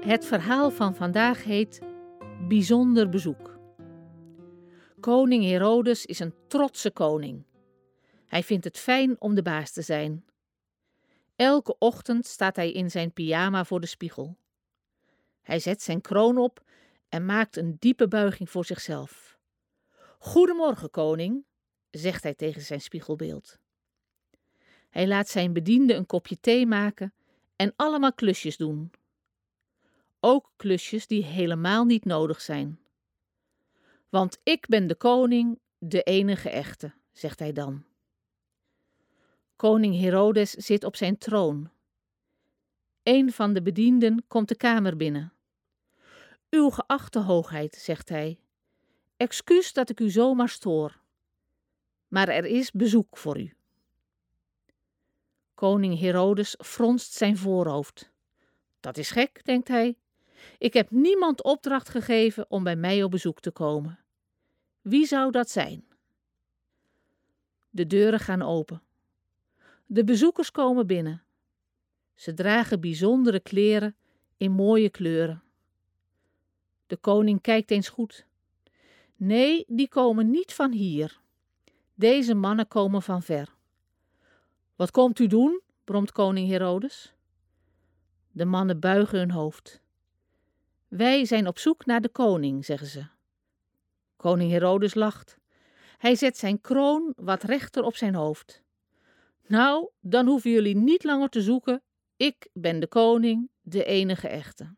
Het verhaal van vandaag heet Bijzonder bezoek. Koning Herodes is een trotse koning. Hij vindt het fijn om de baas te zijn. Elke ochtend staat hij in zijn pyjama voor de spiegel. Hij zet zijn kroon op en maakt een diepe buiging voor zichzelf. Goedemorgen, koning, zegt hij tegen zijn spiegelbeeld. Hij laat zijn bediende een kopje thee maken en allemaal klusjes doen. Ook klusjes die helemaal niet nodig zijn. Want ik ben de koning, de enige echte, zegt hij dan. Koning Herodes zit op zijn troon. Een van de bedienden komt de kamer binnen. Uw geachte hoogheid, zegt hij, excuus dat ik u zomaar stoor. Maar er is bezoek voor u. Koning Herodes fronst zijn voorhoofd. Dat is gek, denkt hij. Ik heb niemand opdracht gegeven om bij mij op bezoek te komen. Wie zou dat zijn? De deuren gaan open. De bezoekers komen binnen. Ze dragen bijzondere kleren in mooie kleuren. De koning kijkt eens goed. Nee, die komen niet van hier. Deze mannen komen van ver. Wat komt u doen? Bromt koning Herodes. De mannen buigen hun hoofd. Wij zijn op zoek naar de koning, zeggen ze. Koning Herodes lacht. Hij zet zijn kroon wat rechter op zijn hoofd. Nou, dan hoeven jullie niet langer te zoeken. Ik ben de koning, de enige echte.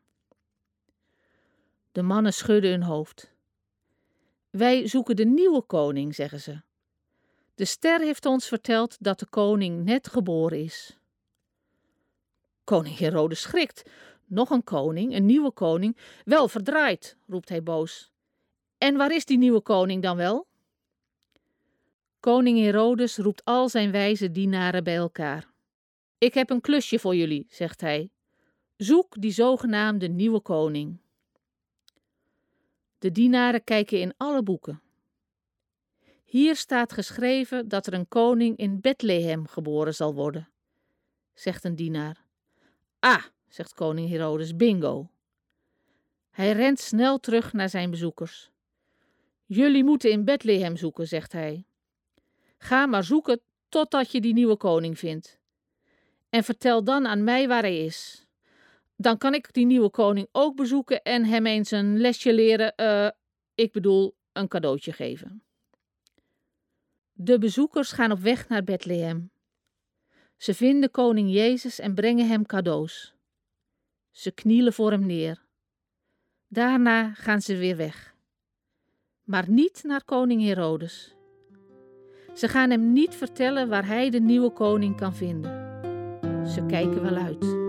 De mannen schudden hun hoofd. Wij zoeken de nieuwe koning, zeggen ze. De ster heeft ons verteld dat de koning net geboren is. Koning Herodes schrikt. Nog een koning, een nieuwe koning. Wel verdraaid, roept hij boos. En waar is die nieuwe koning dan wel? Koning Herodes roept al zijn wijze dienaren bij elkaar. Ik heb een klusje voor jullie, zegt hij. Zoek die zogenaamde nieuwe koning. De dienaren kijken in alle boeken. Hier staat geschreven dat er een koning in Bethlehem geboren zal worden, zegt een dienaar. Ah, zegt koning Herodes, bingo. Hij rent snel terug naar zijn bezoekers. Jullie moeten in Bethlehem zoeken, zegt hij. Ga maar zoeken totdat je die nieuwe koning vindt. En vertel dan aan mij waar hij is. Dan kan ik die nieuwe koning ook bezoeken en hem eens een lesje leren, een cadeautje geven. De bezoekers gaan op weg naar Bethlehem. Ze vinden koning Jezus en brengen hem cadeaus. Ze knielen voor hem neer. Daarna gaan ze weer weg. Maar niet naar koning Herodes. Ze gaan hem niet vertellen waar hij de nieuwe koning kan vinden. Ze kijken wel uit.